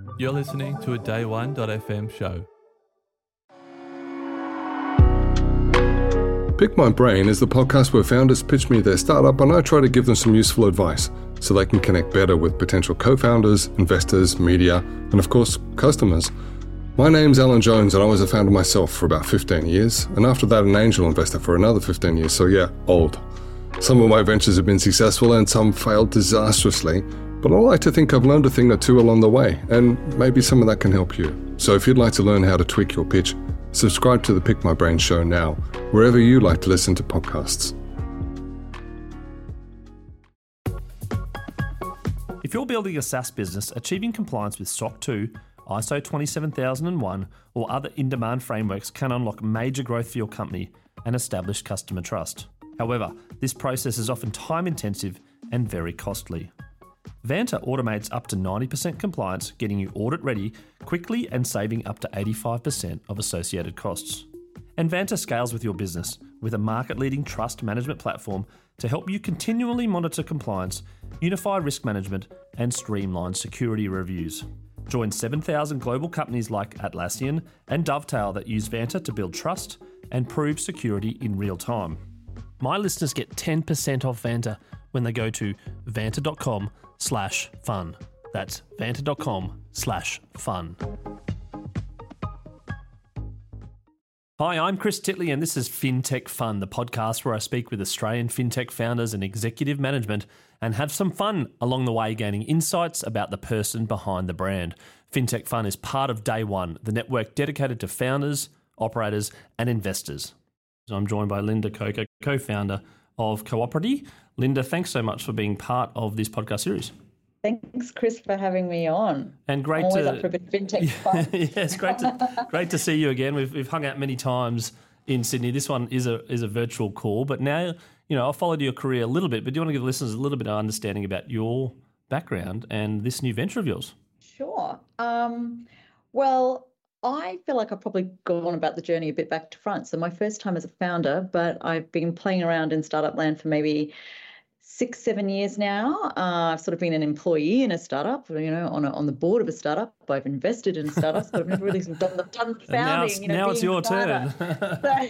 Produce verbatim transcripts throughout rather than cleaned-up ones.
You're listening to a day one dot f m show. Pick My Brain is the podcast where founders pitch me their startup and I try to give them some useful advice so they can connect better with potential co-founders, investors, media, and of course, customers. My name's Alan Jones and I was a founder myself for about fifteen years, and after that an angel investor for another fifteen years, so yeah, old. Some of my ventures have been successful and some failed disastrously, but I like to think I've learned a thing or two along the way, and maybe some of that can help you. So if you'd like to learn how to tweak your pitch, subscribe to the Pick My Brain show now, wherever you like to listen to podcasts. If you're building a SaaS business, achieving compliance with S O C two, I S O twenty-seven thousand one, or other in-demand frameworks can unlock major growth for your company and establish customer trust. However, this process is often time-intensive and very costly. Vanta automates up to ninety percent compliance, getting you audit ready quickly and saving up to eighty-five percent of associated costs. And Vanta scales with your business with a market-leading trust management platform to help you continually monitor compliance, unify risk management, and streamline security reviews. Join seven thousand global companies like Atlassian and Dovetail that use Vanta to build trust and prove security in real time. My listeners get ten percent off Vanta when they go to vanta.com slash fun. That's vanta.com slash fun. Hi, I'm Chris Titley and this is FinTech Fun, the podcast where I speak with Australian fintech founders and executive management and have some fun along the way, gaining insights about the person behind the brand. FinTech Fun is part of Day One, the network dedicated to founders, operators and investors. So I'm joined by Linda Coker, co-founder of Cooperity. Linda, thanks so much for being part of this podcast series. Thanks, Chris, for having me on. And great I'm always to up for a bit of fintech fun. yes, great to great to see you again. We've we've hung out many times in Sydney. This one is a is a virtual call, but now you know I've followed your career a little bit. But do you want to give listeners a little bit of understanding about your background and this new venture of yours? Sure. Um, well, I feel like I've probably gone about the journey a bit back to front. So my first time as a founder, but I've been playing around in startup land for maybe six, seven years now. Uh, I've sort of been an employee in a startup, you know, on a, on the board of a startup. I've invested in startups, but I've never really done the, done the founding. Now it's, you know, now it's your turn. so,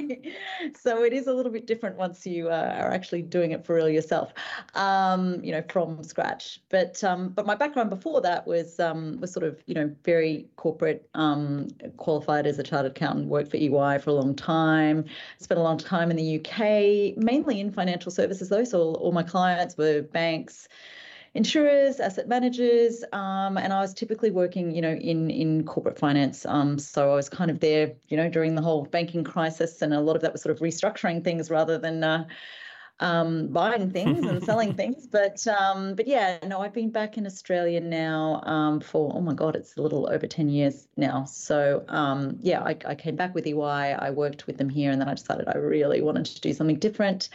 so it is a little bit different once you uh, are actually doing it for real yourself, um, you know, from scratch. But um, but my background before that was um, was sort of, you know, very corporate, um, qualified as a chartered accountant, worked for E Y for a long time, spent a long time in the U K, mainly in financial services though. So all, all my clients were banks, insurers, asset managers, um, and I was typically working, you know, in in corporate finance. Um, so I was kind of there, you know, during the whole banking crisis, and a lot of that was sort of restructuring things rather than uh, um, buying things and selling things. But um, but yeah, no, I've been back in Australia now um, for, oh my God, it's a little over ten years now. So um, yeah, I, I came back with E Y, I worked with them here, and then I decided I really wanted to do something different.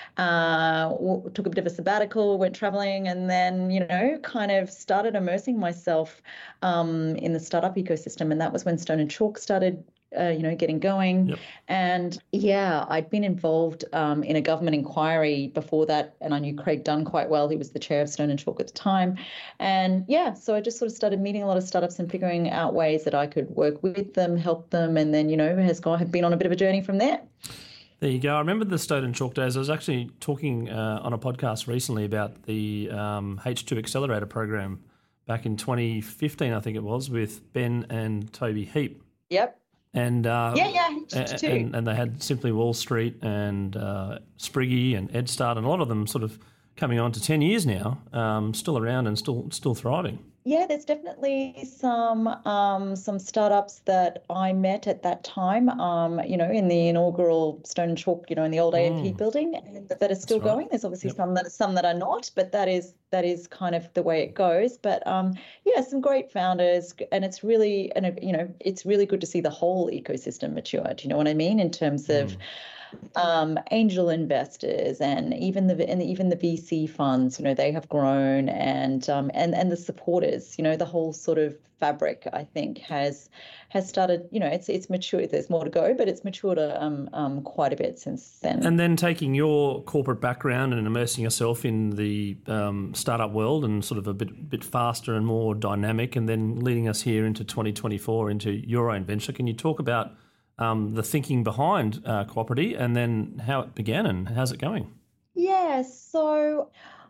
Uh, w- took a bit of a sabbatical, went traveling, and then, you know, kind of started immersing myself um, in the startup ecosystem. And that was when Stone and Chalk started, uh, you know, getting going. Yep. And yeah, I'd been involved um, in a government inquiry before that, and I knew Craig Dunn quite well. He was the chair of Stone and Chalk at the time. And yeah, so I just sort of started meeting a lot of startups and figuring out ways that I could work with them, help them, and then, you know, has gone, have been on a bit of a journey from there. There you go. I remember the Stone and Chalk days. I was actually talking uh, on a podcast recently about the um, H two Accelerator program back in twenty fifteen, I think it was, with Ben and Toby Heap. Yep. And uh, yeah, yeah, and, too. And, and they had Simply Wall Street and uh, Spriggy and EdStart, and a lot of them sort of coming on to ten years now, um, still around and still still thriving. Yeah, there's definitely some um, some startups that I met at that time, um, you know, in the inaugural Stone and Chalk, you know, in the old A M P Mm. building, and that are still That's right. going. There's obviously Yep. some that some that are not, but that is that is kind of the way it goes. But um, yeah, some great founders, and it's really, and you know, it's really good to see the whole ecosystem mature. Do you know what I mean? In terms of Mm. um, angel investors, and even the and even the V C funds, you know, they have grown, and um, and and the supporters, you know, the whole sort of fabric, I think, has has started. You know, it's it's matured. There's more to go, but it's matured um, um quite a bit since then. And then taking your corporate background and immersing yourself in the um, startup world and sort of a bit bit faster and more dynamic, and then leading us here into twenty twenty-four into your own venture. Can you talk about um, the thinking behind uh, Cooperaty, and then how it began and how's it going? Yeah, so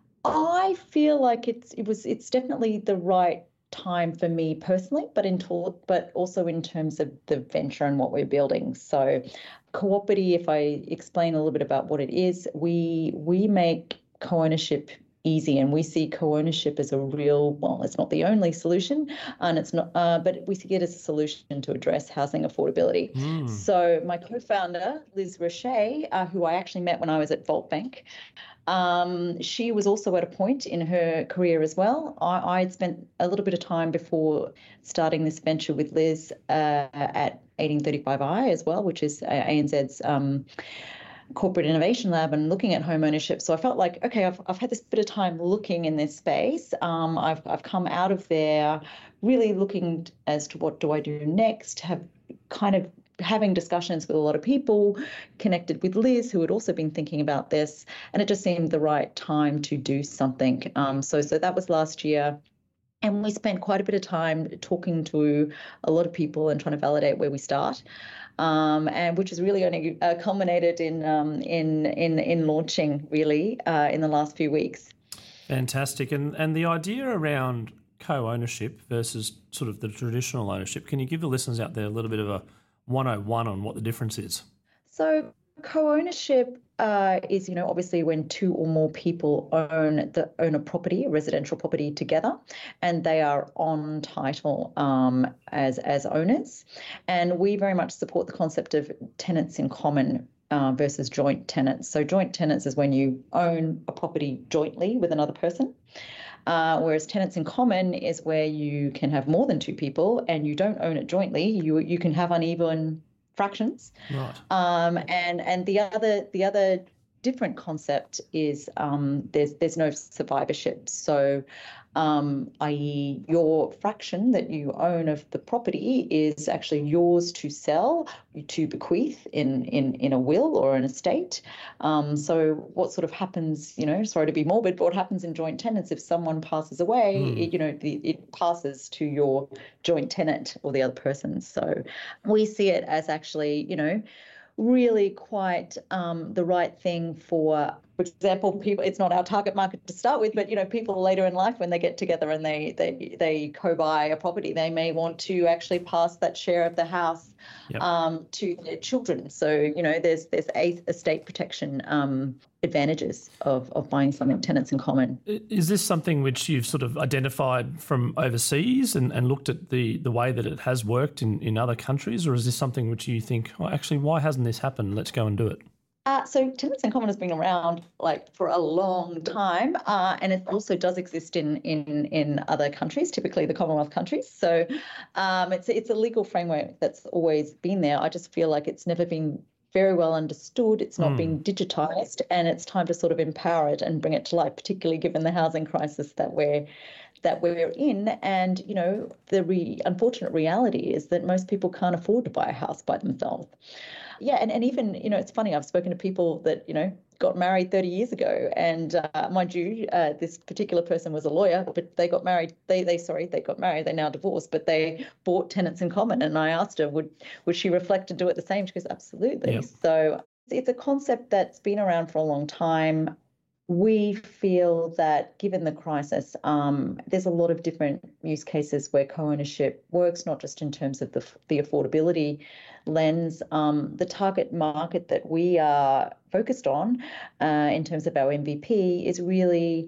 I feel like it's it was it's definitely the right time for me personally, but in to- but also in terms of the venture and what we're building. So Cooperaty, if I explain a little bit about what it is, we we make co-ownership easy, and we see co-ownership as a real, well, it's not the only solution, and it's not, uh, but we see it as a solution to address housing affordability. Mm. So my co-founder, Liz Roche, uh, who I actually met when I was at Vault Bank, um, she was also at a point in her career as well. I had spent a little bit of time before starting this venture with Liz uh, at eighteen thirty-five I as well, which is A N Z's um, corporate innovation lab, and looking at home ownership. So I felt like, okay, I've I've had this bit of time looking in this space. Um, I've I've come out of there really looking as to what do I do next, have kind of having discussions with a lot of people, connected with Liz, who had also been thinking about this, and it just seemed the right time to do something. Um, so so that was last year. And we spent quite a bit of time talking to a lot of people and trying to validate where we start. Um, and which has really only uh, culminated in um, in in in launching really uh, in the last few weeks. Fantastic, and and the idea around co-ownership versus sort of the traditional ownership. Can you give the listeners out there a little bit of a one oh one on what the difference is? So co-ownership uh, is, you know, obviously when two or more people own the own a property, a residential property together, and they are on title um, as as owners. And we very much support the concept of tenants in common uh, versus joint tenants. So joint tenants is when you own a property jointly with another person. Uh, whereas tenants in common is where you can have more than two people and you don't own it jointly. You you can have uneven fractions. Right. Um, and and the other the other different concept is um, there's there's no survivorship. So, um, that is, your fraction that you own of the property is actually yours to sell, to bequeath in in in a will or an estate. Um, so what sort of happens, you know, sorry to be morbid, but what happens in joint tenants if someone passes away, mm. it, you know, the, it passes to your joint tenant or the other person. So we see it as actually, you know, really quite um, the right thing for, for example, people. It's not our target market to start with, but you know, people later in life when they get together and they they they co-buy a property, they may want to actually pass that share of the house yep. um, to their children. So you know, there's there's a estate protection um, advantages of of buying something tenants in common. Is this something which you've sort of identified from overseas and, and looked at the, the way that it has worked in, in other countries, or is this something which you think, oh, actually, why hasn't this happened? Let's go and do it. Uh, so tenants in common has been around like for a long time, uh, and it also does exist in in in other countries, typically the Commonwealth countries. So um, it's it's a legal framework that's always been there. I just feel like it's never been very well understood. It's not mm. been digitised, and it's time to sort of empower it and bring it to life, particularly given the housing crisis that we're that we're in. And you know, the re- unfortunate reality is that most people can't afford to buy a house by themselves. Yeah, and, and even, you know, it's funny, I've spoken to people that, you know, got married thirty years ago, and uh, mind you, uh, this particular person was a lawyer, but they got married, they, they, sorry, they got married, they're now divorced, but they bought tenants in common. And I asked her, would, would she reflect and do it the same? She goes, absolutely. Yep. So it's a concept that's been around for a long time. We feel that given the crisis, um, there's a lot of different use cases where co-ownership works, not just in terms of the, the affordability lens. Um, the target market that we are focused on uh, in terms of our M V P is really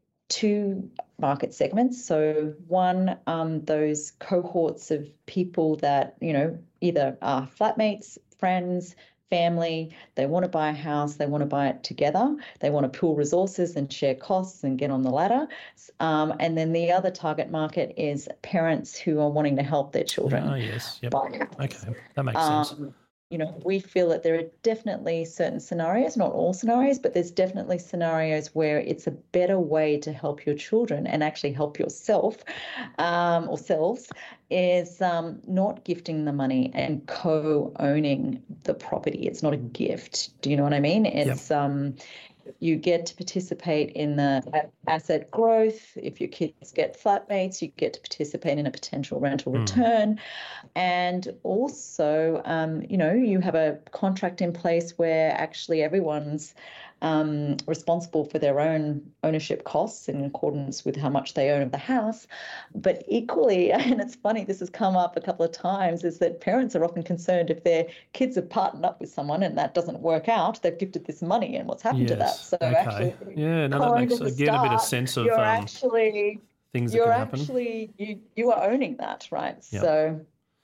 two market segments. So one, um, those cohorts of people that, you know, either are flatmates, friends, family, they want to buy a house, they want to buy it together, they want to pool resources and share costs and get on the ladder. Um, and then the other target market is parents who are wanting to help their children. Oh, yes. Yep. Buy a house. Okay, that makes um, sense. you know, we feel that there are definitely certain scenarios, not all scenarios, but there's definitely scenarios where it's a better way to help your children and actually help yourself um, or selves is um, not gifting the money and co-owning the property. It's not a gift. Do you know what I mean? It's Yep. um, you get to participate in the asset growth. If your kids get flatmates, you get to participate in a potential rental Mm. return. And also, um, you know, you have a contract in place where actually everyone's um, responsible for their own ownership costs in accordance with how much they own of the house. But equally, and it's funny, this has come up a couple of times, is that parents are often concerned if their kids have partnered up with someone and that doesn't work out, they've gifted this money and what's happened to that. Yes. So Okay. actually, Yeah, no, that going makes to the again a bit of start, sense of you're um, actually things that you're can happen. actually you you are owning that, right? Yep. So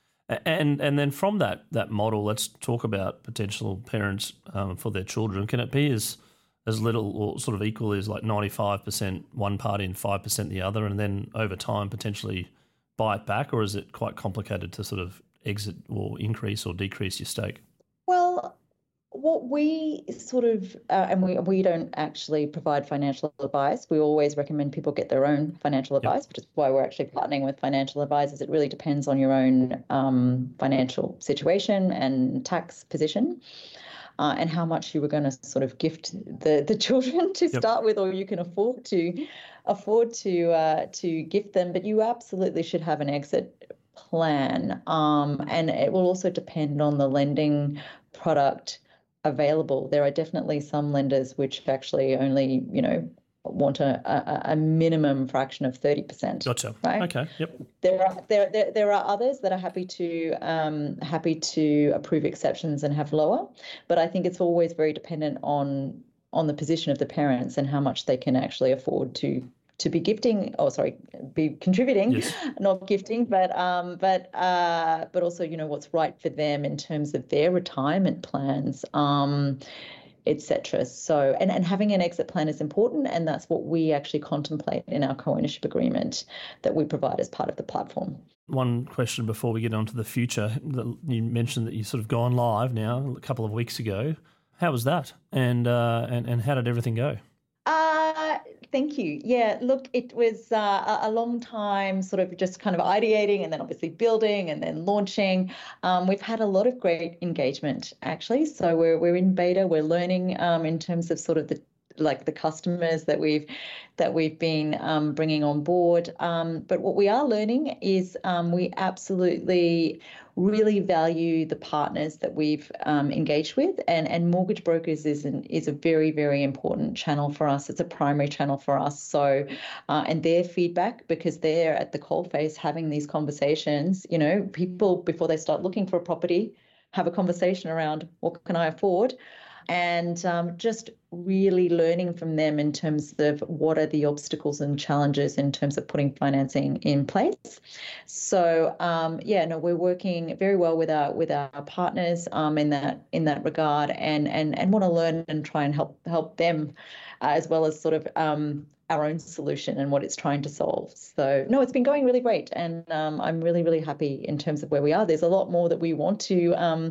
A- And and then from that that model, let's talk about potential parents um, for their children. Can it be as as little or sort of equal as like ninety-five percent one party and five percent the other, and then over time potentially buy it back, or is it quite complicated to sort of exit or increase or decrease your stake? well, what we sort of, uh, and we, we don't actually provide financial advice. We always recommend people get their own financial Yep. advice, which is why we're actually partnering with financial advisors. It really depends on your own um, financial situation and tax position. Uh, and how much you were going to sort of gift the, the children to Yep. start with, or you can afford to afford to uh, to gift them. But you absolutely should have an exit plan, um, and it will also depend on the lending product available. There are definitely some lenders which actually only, you know, want a, a, a minimum fraction of thirty percent. Gotcha. Right? Okay. Yep. There are there, there there are others that are happy to um, happy to approve exceptions and have lower, but I think it's always very dependent on on the position of the parents and how much they can actually afford to to be gifting. Oh, sorry, be contributing, Yes. not gifting, but um, but uh, but also, you know, what's right for them in terms of their retirement plans. Um, et cetera. So, and, and having an exit plan is important, and that's what we actually contemplate in our co-ownership agreement that we provide as part of the platform. One question before we get on to the future. You mentioned that you've sort of gone live now a couple of weeks ago. How was that? And uh, and, and how did everything go? Uh, thank you. Yeah, look, it was uh, a long time sort of just kind of ideating and then obviously building and then launching. Um, we've had a lot of great engagement, actually. So we're we're in beta. We're learning um, in terms of sort of the like the customers that we've that we've been um, bringing on board. Um, but what we are learning is um, we absolutely really value the partners that we've um, engaged with, and and mortgage brokers is an, is a very very important channel for us. It's a primary channel for us. So, uh, and their feedback, because they're at the coalface having these conversations. You know, people before they start looking for a property have a conversation around what can I afford. And um, just really learning from them in terms of what are the obstacles and challenges in terms of putting financing in place. So um, yeah, no, we're working very well with our with our partners um, in that in that regard, and and and want to learn and try and help help them uh, as well as sort of um, our own solution and what it's trying to solve. So no, it's been going really great, and um, I'm really really happy in terms of where we are. There's a lot more that we want to. Um,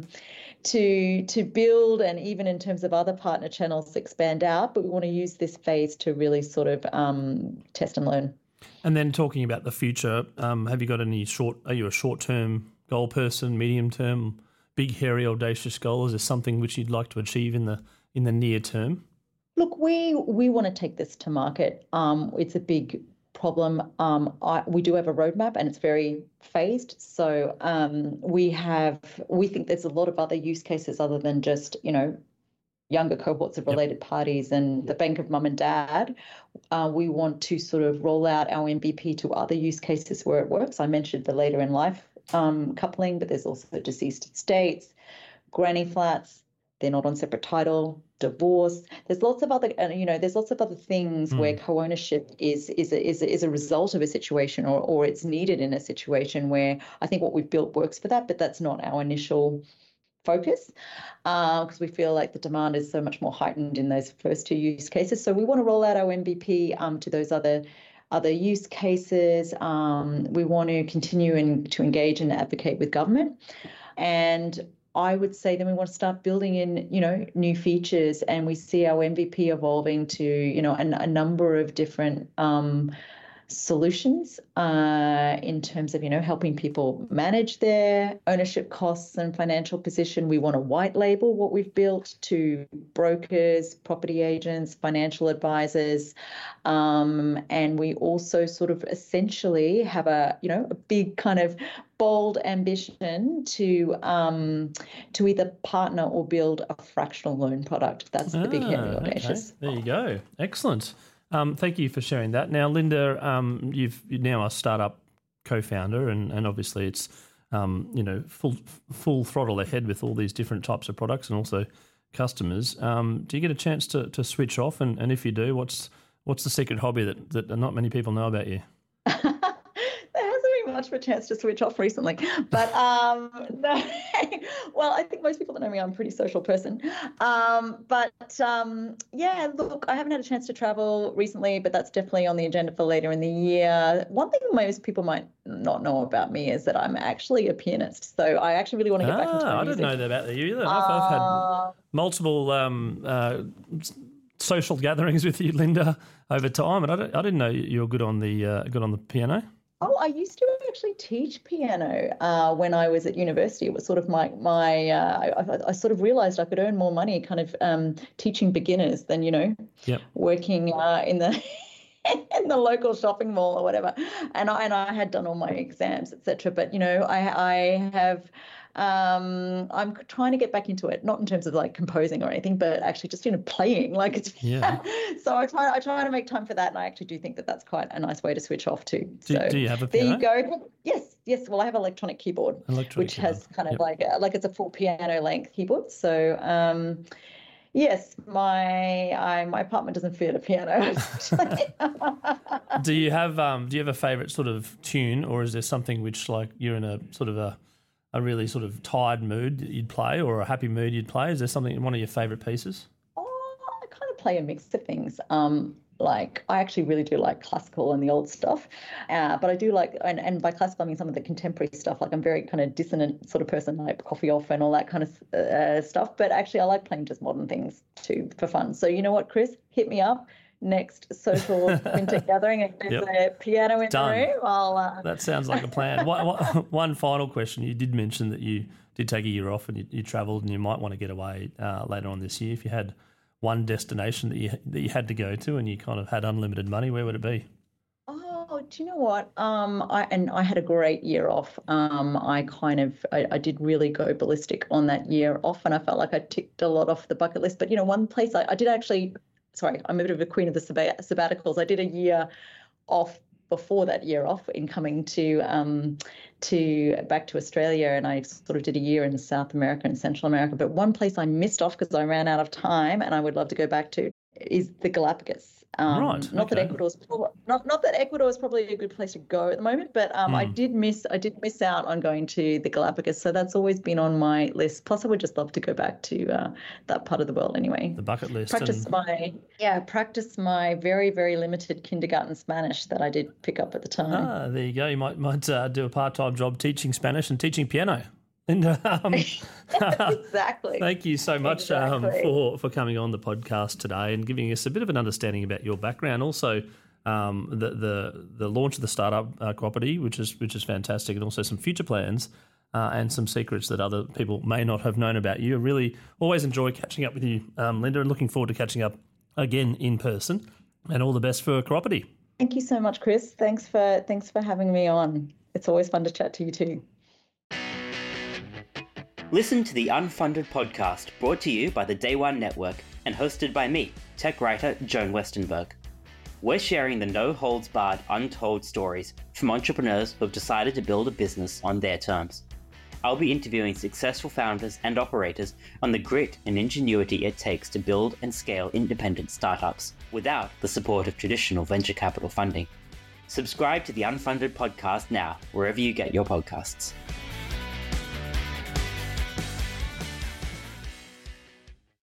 to to build, and even in terms of other partner channels expand out, but we want to use this phase to really sort of um, test and learn. And then talking about the future, um, have you got any short, are you a short-term goal person, medium-term, big, hairy, audacious goal? Is there something which you'd like to achieve in the in the near term? Look, we we want to take this to market. Um, it's a big problem. Um, I, we do have a roadmap, and it's very phased. So um, we have, we think there's a lot of other use cases other than just, you know, younger cohorts of related yep. parties and the bank of mum and dad. Uh, we want to sort of roll out our M V P to other use cases where it works. I mentioned the later in life um, coupling, but there's also deceased estates, granny flats. They're not on separate title, divorce. There's lots of other, you know, there's lots of other things mm. where co-ownership is is a, is a, is a result of a situation, or or it's needed in a situation where I think what we've built works for that, but that's not our initial focus, because uh, we feel like the demand is so much more heightened in those first two use cases. So we want to roll out our M V P um, to those other other use cases. Um, we want to continue and to engage and advocate with government, and I would say then we want to start building in, you know, new features, and we see our M V P evolving to, you know, a, a number of different um, solutions uh, in terms of, you know, helping people manage their ownership costs and financial position. We want to white label what we've built to brokers, property agents, financial advisors. Um, and we also sort of essentially have a, you know, a big kind of bold ambition to um, to either partner or build a fractional loan product. That's the ah, big, heavy, audacious. Okay. There you go. Excellent. Um, thank you for sharing that. Now, Linda, um, you've you're now a startup co-founder, and, and obviously it's um, you know full full throttle ahead with all these different types of products and also customers. Um, do you get a chance to, to switch off? And, and if you do, what's what's the secret hobby that, that not many people know about you? Much of a chance to switch off recently, but um, no. Well, I think most people that know me, I'm a pretty social person. Um, but um, yeah, look, I haven't had a chance to travel recently, but that's definitely on the agenda for later in the year. One thing most people might not know about me is that I'm actually a pianist, so I actually really want to get ah, back into my I music. didn't know that about you either. I've, uh, I've had multiple um, uh, social gatherings with you, Linda, over time, and I, don't, I didn't know you were good on the uh, good on the piano. Oh, I used to actually teach piano uh, when I was at university. It was sort of my, my uh, I, I sort of realized I could earn more money kind of um, teaching beginners than, you know, yep. working uh, in the in the local shopping mall or whatever. And I, and I had done all my exams, et cetera. But, you know, I, I have... Um, I'm trying to get back into it, not in terms of like composing or anything, but actually just, you know, playing. Like it's yeah. So I try, I try to make time for that, and I actually do think that that's quite a nice way to switch off too. Do, so do you have a piano? There you go. Yes, yes. Well, I have an electronic keyboard, electronic which keyboard. has kind of yep. like a, like it's a full piano length keyboard. So um, yes, my I, my apartment doesn't fit a piano. do you have um do you have a favourite sort of tune, or is there something which like you're in a sort of a a really sort of tired mood that you'd play, or a happy mood you'd play? Is there something, one of your favourite pieces? Oh, I kind of play a mix of things. Um, like I actually really do like classical and the old stuff, uh, but I do like, and, and by classical I mean some of the contemporary stuff. Like I'm very kind of dissonant sort of person, like Coffee Off and all that kind of uh, stuff. But actually I like playing just modern things too for fun. So you know what, Chris, hit me up. Next social winter gathering, and there's yep. a piano in Done. the room. I'll, uh... That sounds like a plan. one, one, one final question. You did mention that you did take a year off and you, you travelled, and you might want to get away uh, later on this year. If you had one destination that you that you had to go to and you kind of had unlimited money, where would it be? Oh, do you know what? Um, I and I had a great year off. Um, I kind of I, I did really go ballistic on that year off, and I felt like I ticked a lot off the bucket list. But you know, one place I, I did actually. Sorry, I'm a bit of a queen of the sabbaticals. I did a year off before that year off in coming to um, to back to Australia, and I sort of did a year in South America and Central America. But one place I missed off because I ran out of time, and I would love to go back to, is the Galapagos. Um, right. Not okay. that Ecuador's not not that Ecuador is probably a good place to go at the moment, but um, mm. I did miss I did miss out on going to the Galapagos, so that's always been on my list. Plus, I would just love to go back to uh, that part of the world anyway. The bucket list. Practice and... my yeah, practice my very very limited kindergarten Spanish that I did pick up at the time. Ah, there you go. You might might uh, do a part time job teaching Spanish and teaching piano. And, um, exactly. Thank you so much exactly. um, for, for coming on the podcast today and giving us a bit of an understanding about your background. Also, um, the, the the launch of the startup uh, property, which is which is fantastic, and also some future plans uh, and some secrets that other people may not have known about you. I really always enjoy catching up with you, um, Linda, and looking forward to catching up again in person. And all the best for Coropity. Thank you so much, Chris. Thanks for thanks for having me on. It's always fun to chat to you too. Listen to the Unfunded podcast, brought to you by the Day One Network and hosted by me, tech writer Joan Westenberg. We're sharing the no-holds-barred, untold stories from entrepreneurs who have decided to build a business on their terms. I'll be interviewing successful founders and operators on the grit and ingenuity it takes to build and scale independent startups without the support of traditional venture capital funding. Subscribe to the Unfunded podcast now, wherever you get your podcasts.